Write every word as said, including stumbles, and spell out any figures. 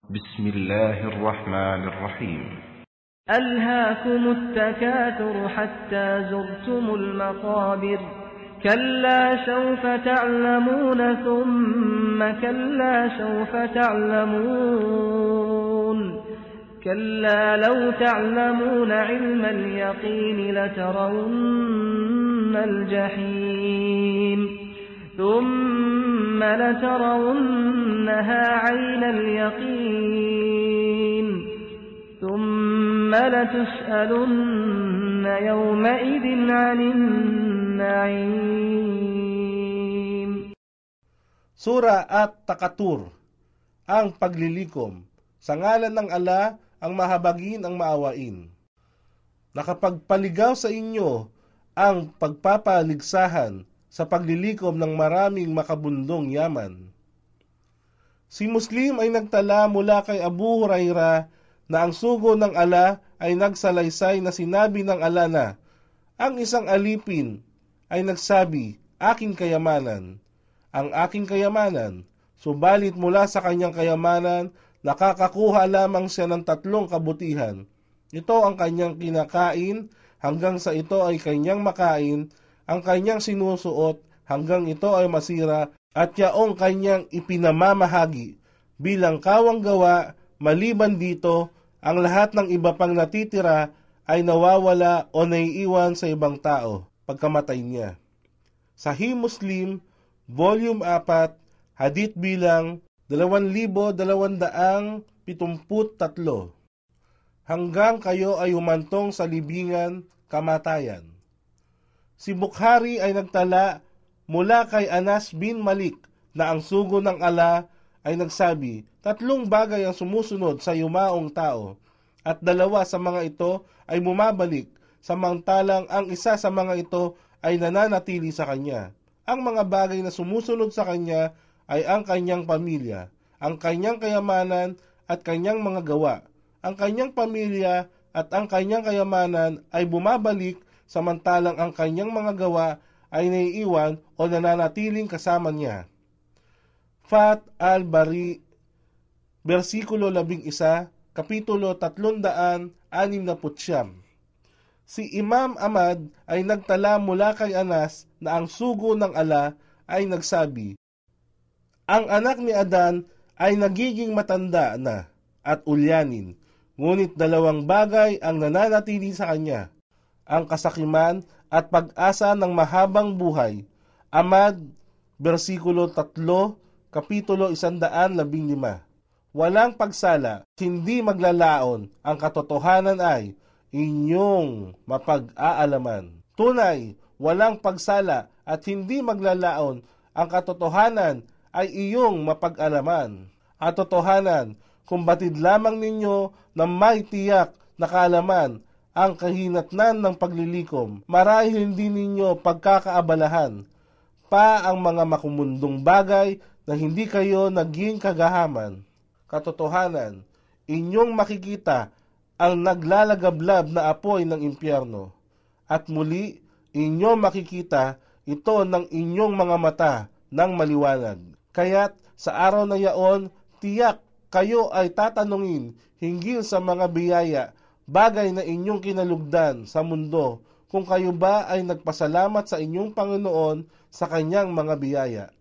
بسم الله الرحمن الرحيم ألهاكم التكاثر حتى زرتم المقابر كلا سوف تعلمون ثم كلا سوف تعلمون كلا لو تعلمون علم اليقين لترون الجحيم ثم لترونها عين اليقين ثم لتسألن يومئذ عن النعيم. Sura at Takatur, ang paglilikom. Sa ngalan ng ala, ang mahabagin ang maawain. Nakapagpaligaw sa inyo ang pagpapaligsahan sa paglilikom ng maraming makabundong yaman. Si Muslim ay nagtala mula kay Abu Huraira na ang sugo ng ala ay nagsalaysay na sinabi ng ala na, ang isang alipin ay nagsabi, aking kayamanan, ang aking kayamanan, subalit mula sa kanyang kayamanan, nakakakuha lamang siya ng tatlong kabutihan. Ito ang kanyang kinakain, hanggang sa ito ay kanyang makain, ang kanyang sinusuot, hanggang ito ay masira, at yaong kanyang ipinamamahagi. Bilang kawang gawa, maliban dito, ang lahat ng iba pang natitira ay nawawala o naiiwan sa ibang tao pagkamatay niya. Sahih Muslim, Volume four, Hadith bilang dalawang libo dalawandang pitungput tatlo. Hanggang kayo ay humantong sa libingan, kamatayan. Si Bukhari ay nagtala mula kay Anas bin Malik na ang sugo ng ala ay nagsabi, tatlong bagay ang sumusunod sa yumaong tao, at dalawa sa mga ito ay bumabalik, samantalang ang isa sa mga ito ay nananatili sa kanya. Ang mga bagay na sumusunod sa kanya ay ang kanyang pamilya, ang kanyang kayamanan at kanyang mga gawa. Ang kanyang pamilya at ang kanyang kayamanan ay bumabalik, samantalang ang kanyang mga gawa ay naiiwan o nananatiling kasama niya. Fat al-Bari, versikulo labing isa, kapitulo tatlong daan anim na putsyam. Si Imam Ahmad ay nagtala mula kay Anas na ang sugo ng ala ay nagsabi, ang anak ni Adan ay nagiging matanda na at ulyanin, ngunit dalawang bagay ang nananatili sa kanya, ang kasakiman at pag-asa ng mahabang buhay. Ahmad, versikulo tatlo, kapitulo isandaan labing lima. Walang pagsala, hindi maglalaon, ang katotohanan ay inyong mapag-aalaman. Tunay, walang pagsala at hindi maglalaon, ang katotohanan ay iyong mapag-alaman. At totohanan, kung batid lamang ninyo na may tiyak na kaalaman ang kahinatnan ng paglilikom, marahil hindi ninyo pagkakaabalahan pa ang mga makumundong bagay na hindi kayo naging kagahaman. Katotohanan, inyong makikita ang naglalagablab na apoy ng impyerno, at muli inyong makikita ito ng inyong mga mata ng maliwanag. Kaya't sa araw na yaon, tiyak kayo ay tatanungin hinggil sa mga biyaya, bagay na inyong kinalugdan sa mundo, kung kayo ba ay nagpasalamat sa inyong Panginoon sa kanyang mga biyaya.